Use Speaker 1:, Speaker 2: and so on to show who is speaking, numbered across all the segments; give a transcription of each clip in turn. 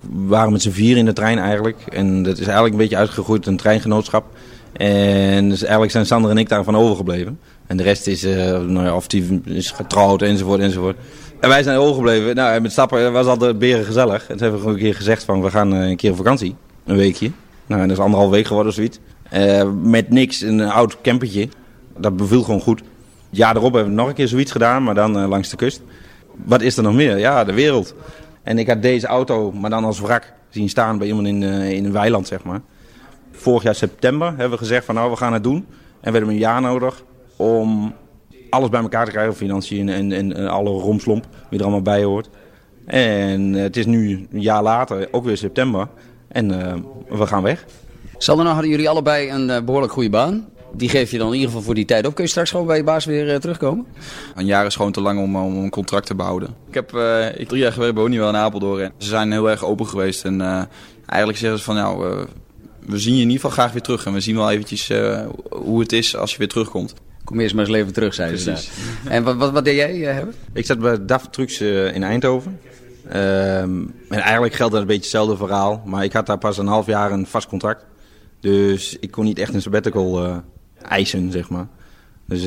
Speaker 1: We waren met z'n 4 in de trein eigenlijk. En dat is eigenlijk een beetje uitgegroeid tot een treingenootschap. En dus eigenlijk zijn Sander en ik daarvan overgebleven. En de rest is, of die is getrouwd enzovoort. En wij zijn overgebleven. Nou, met stappen was altijd beren gezellig. En toen hebben we gewoon een keer gezegd van we gaan een keer op vakantie. Een weekje. Nou, en dat is 1,5 week geworden of zoiets. Met niks, een oud campertje. Dat beviel gewoon goed. Het jaar erop hebben we nog een keer zoiets gedaan, maar dan langs de kust. Wat is er nog meer? Ja, de wereld. En ik had deze auto, maar dan als wrak, zien staan bij iemand in een weiland, zeg maar. Vorig jaar september hebben we gezegd van nou, we gaan het doen. En we hebben een jaar nodig om alles bij elkaar te krijgen. Financiën en alle romslomp, wie er allemaal bij hoort. En het is nu een jaar later, ook weer september. En we gaan weg.
Speaker 2: Sander, nou hadden jullie allebei een behoorlijk goede baan. Die geef je dan in ieder geval voor die tijd op. Kun je straks gewoon bij je baas weer terugkomen?
Speaker 3: Een jaar is gewoon te lang om een contract te behouden. Ik heb 3 jaar gewerkt bij Honeywell in Apeldoorn. En ze zijn heel erg open geweest. En eigenlijk zeggen ze van nou, we zien je in ieder geval graag weer terug. En we zien wel eventjes hoe het is als je weer terugkomt.
Speaker 2: Kom eerst maar eens even terug, zei ze. En wat deed jij, Herbert?
Speaker 1: Ik zat bij DAF Trucks in Eindhoven. En eigenlijk geldt dat een beetje hetzelfde verhaal. Maar ik had daar pas een half jaar een vast contract. Dus ik kon niet echt een sabbatical eisen, zeg maar. Dus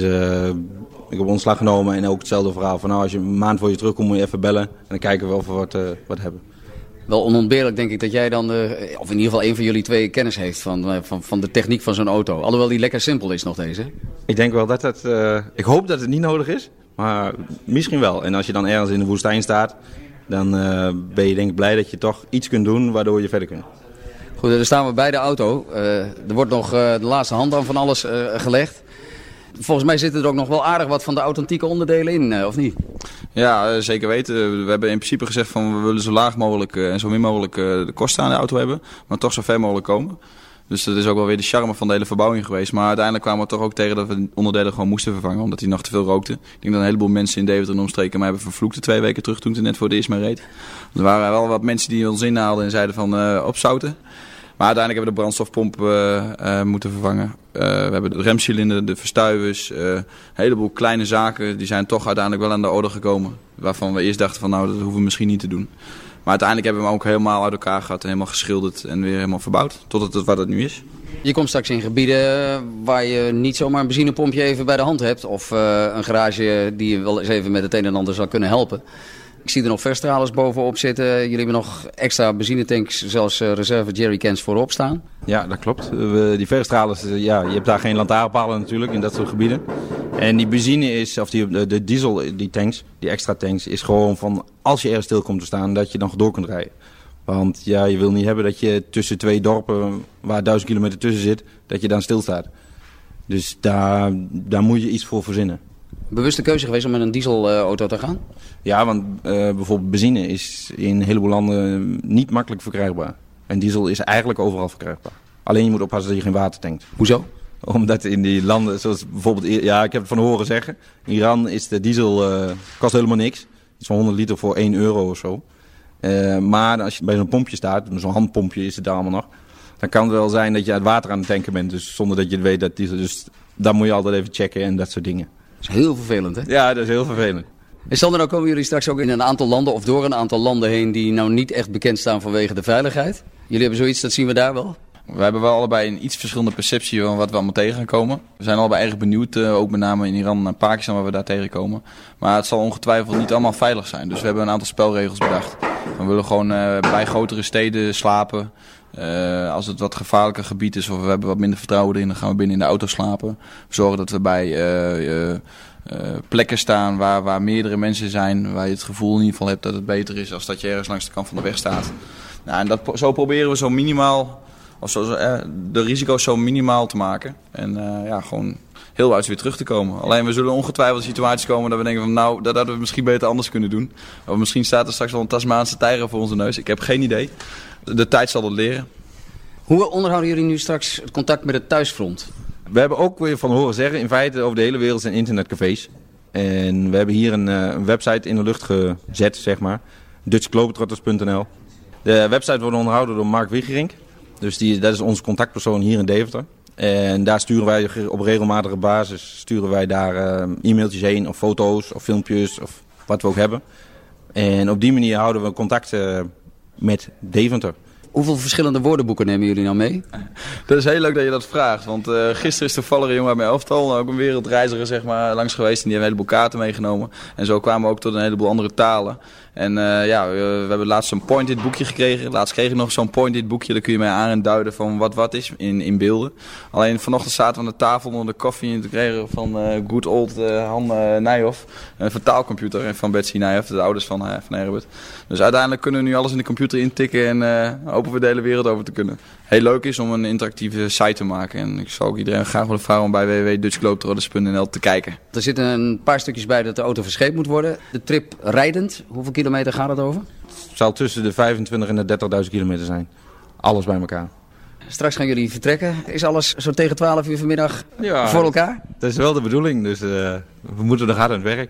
Speaker 1: ik heb ontslag genomen en ook hetzelfde verhaal. Van nou, als je een maand voor je terugkomt, moet je even bellen. En dan kijken we of we wat hebben.
Speaker 2: Wel onontbeerlijk denk ik dat jij dan, of in ieder geval een van jullie twee kennis heeft van de techniek van zo'n auto. Alhoewel die lekker simpel is nog deze.
Speaker 1: Ik denk wel dat het, ik hoop dat het niet nodig is. Maar misschien wel. En als je dan ergens in de woestijn staat, dan ben je denk ik blij dat je toch iets kunt doen waardoor je verder kunt.
Speaker 2: Goed, dan staan we bij de auto. Er wordt nog de laatste hand aan van alles gelegd. Volgens mij zitten er ook nog wel aardig wat van de authentieke onderdelen in, of niet?
Speaker 3: Ja, zeker weten. We hebben in principe gezegd van we willen zo laag mogelijk en zo min mogelijk de kosten aan de auto hebben. Maar toch zo ver mogelijk komen. Dus dat is ook wel weer de charme van de hele verbouwing geweest. Maar uiteindelijk kwamen we toch ook tegen dat we onderdelen gewoon moesten vervangen. Omdat die nog te veel rookten. Ik denk dat een heleboel mensen in Deventer en omstreken mij hebben vervloekt 2 weken terug toen het net voor de eerst mee reed. Er waren wel wat mensen die ons inhaalden en zeiden van opzouten. Maar uiteindelijk hebben we de brandstofpomp moeten vervangen. We hebben de remcilinder, de verstuivers, een heleboel kleine zaken. Die zijn toch uiteindelijk wel aan de orde gekomen. Waarvan we eerst dachten van nou, dat hoeven we misschien niet te doen. Maar uiteindelijk hebben we hem ook helemaal uit elkaar gehad en helemaal geschilderd en weer helemaal verbouwd. Tot het wat het nu is.
Speaker 2: Je komt straks in gebieden waar je niet zomaar een benzinepompje even bij de hand hebt. Of een garage die je wel eens even met het een en ander zal kunnen helpen. Ik zie er nog verstralers bovenop zitten. Jullie hebben nog extra benzinetanks, zelfs reserve jerrycans voorop staan.
Speaker 1: Ja, dat klopt. Die verstralers, ja, je hebt daar geen lantaarnpalen natuurlijk in dat soort gebieden. En die benzine is, of de diesel, die tanks, die extra tanks, is gewoon van als je ergens stil komt te staan, dat je dan door kunt rijden. Want ja, je wil niet hebben dat je tussen 2 dorpen waar 1000 kilometer tussen zit, dat je dan stilstaat. Dus daar moet je iets voor verzinnen.
Speaker 2: Bewuste keuze geweest om met een dieselauto te gaan?
Speaker 1: Ja, want bijvoorbeeld benzine is in een heleboel landen niet makkelijk verkrijgbaar. En diesel is eigenlijk overal verkrijgbaar. Alleen je moet oppassen dat je geen water tankt.
Speaker 2: Hoezo?
Speaker 1: Omdat in die landen, zoals bijvoorbeeld, ja, ik heb het van horen zeggen. In Iran is de diesel, kost helemaal niks. Iets van 100 liter voor €1 of zo. Maar als je bij zo'n pompje staat, zo'n handpompje is het daar allemaal nog. Dan kan het wel zijn dat je het water aan het tanken bent. Dus zonder dat je weet dat diesel, dus dan moet je altijd even checken en dat soort dingen.
Speaker 2: Dat is heel vervelend, hè?
Speaker 1: Ja, dat is heel vervelend.
Speaker 2: En Sander, nou komen jullie straks ook in een aantal landen of door een aantal landen heen die nou niet echt bekend staan vanwege de veiligheid. Jullie hebben zoiets, dat zien we daar wel?
Speaker 3: We hebben wel allebei een iets verschillende perceptie van wat we allemaal tegen gaan komen. We zijn allebei erg benieuwd, ook met name in Iran en Pakistan waar we daar tegenkomen. Maar het zal ongetwijfeld niet allemaal veilig zijn. Dus we hebben een aantal spelregels bedacht. We willen gewoon bij grotere steden slapen. Als het wat gevaarlijker gebied is of we hebben wat minder vertrouwen erin, dan gaan we binnen in de auto slapen. We zorgen dat we bij plekken staan waar meerdere mensen zijn, waar je het gevoel in ieder geval hebt dat het beter is als dat je ergens langs de kant van de weg staat. Nou, en zo proberen we zo minimaal, de risico's zo minimaal te maken. En gewoon heel uit weer terug te komen. Alleen we zullen ongetwijfeld situaties komen dat we denken van nou, dat hadden we misschien beter anders kunnen doen. Of misschien staat er straks wel een Tasmaanse tijger voor onze neus. Ik heb geen idee. De tijd zal het leren.
Speaker 2: Hoe onderhouden jullie nu straks het contact met het thuisfront?
Speaker 1: We hebben ook weer van horen zeggen, in feite over de hele wereld zijn internetcafés. En we hebben hier een website in de lucht gezet, zeg maar. DutchGlobetrotters.nl. De website wordt onderhouden door Mark Wiggerink. Dus dat is onze contactpersoon hier in Deventer. En daar sturen wij op regelmatige basis e-mailtjes heen of foto's of filmpjes of wat we ook hebben. En op die manier houden we contact met Deventer.
Speaker 2: Hoeveel verschillende woordenboeken nemen jullie nou mee?
Speaker 3: Dat is heel leuk dat je dat vraagt. Want gisteren is toevallig een jongen uit mijn elftal, ook een wereldreiziger zeg maar, langs geweest. En die heeft een heleboel kaarten meegenomen. En zo kwamen we ook tot een heleboel andere talen. En we hebben laatst zo'n point-it boekje gekregen. Laatst kreeg ik nog zo'n point-it boekje. Daar kun je mij aan en duiden van wat is in beelden. Alleen vanochtend zaten we aan de tafel onder de koffie en toen kregen we van good old Han Nijhoff een vertaalcomputer. En van Betsy Nijhoff, de ouders van Herbert. Dus uiteindelijk kunnen we nu alles in de computer intikken en hopen we de hele wereld over te kunnen. Heel leuk is om een interactieve site te maken. En ik zou ook iedereen graag willen vragen om bij www.dutchglobetrotters.nl te kijken.
Speaker 2: Er zitten een paar stukjes bij dat de auto verscheept moet worden. De trip rijdend, hoeveel kilometer gaat het over?
Speaker 1: Het zal tussen de 25 en de 30.000 kilometer zijn. Alles bij elkaar.
Speaker 2: Straks gaan jullie vertrekken. Is alles zo tegen 12 uur vanmiddag voor elkaar?
Speaker 1: Dat is wel de bedoeling, dus we moeten nog hard aan het werk.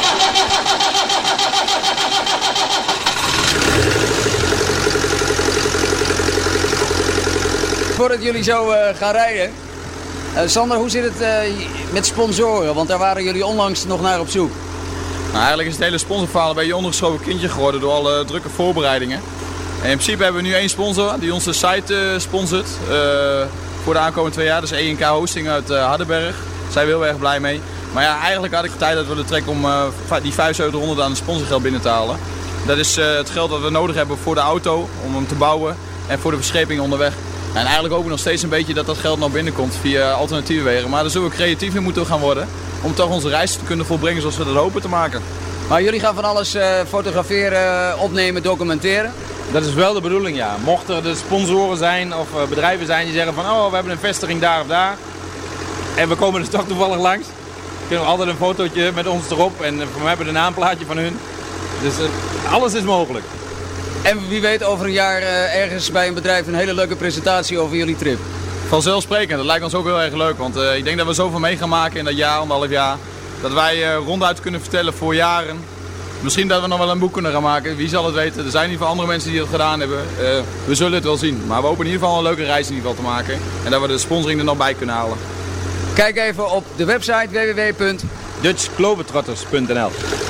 Speaker 2: Voordat jullie zo gaan rijden. Sander, hoe zit het met sponsoren? Want daar waren jullie onlangs nog naar op zoek.
Speaker 3: Nou, eigenlijk is het hele sponsorverhaal een beetje ondergeschoven kindje geworden door alle drukke voorbereidingen. En in principe hebben we nu 1 sponsor die onze site sponsort voor de aankomende 2 jaar. Dat is ENK Hosting uit Hardenberg. Daar zijn we heel erg blij mee. Maar ja, eigenlijk had ik tijd dat we de trek om die 7500 aan sponsorgeld binnen te halen. Dat is het geld dat we nodig hebben voor de auto, om hem te bouwen en voor de verscheping onderweg. En eigenlijk ook nog steeds een beetje dat geld nog binnenkomt via alternatieve wegen. Maar daar zullen we creatief in moeten gaan worden om toch onze reis te kunnen volbrengen zoals we dat hopen te maken.
Speaker 2: Maar jullie gaan van alles fotograferen, opnemen, documenteren?
Speaker 4: Dat is wel de bedoeling, ja. Mochten er sponsoren zijn of bedrijven zijn die zeggen van we hebben een vestiging daar of daar. En we komen er toch toevallig langs. Kunnen we altijd een fotootje met ons erop en we hebben een naamplaatje van hun. Dus alles is mogelijk.
Speaker 2: En wie weet over een jaar ergens bij een bedrijf een hele leuke presentatie over jullie trip.
Speaker 3: Vanzelfsprekend, dat lijkt ons ook heel erg leuk. Want ik denk dat we zoveel mee gaan maken in dat jaar, 1,5 jaar. Dat wij ronduit kunnen vertellen voor jaren. Misschien dat we nog wel een boek kunnen gaan maken, wie zal het weten. Er zijn in ieder geval andere mensen die dat gedaan hebben. We zullen het wel zien. Maar we hopen in ieder geval een leuke reis in ieder geval te maken. En dat we de sponsoring er nog bij kunnen halen.
Speaker 2: Kijk even op de website www.dutchglobetrotters.nl.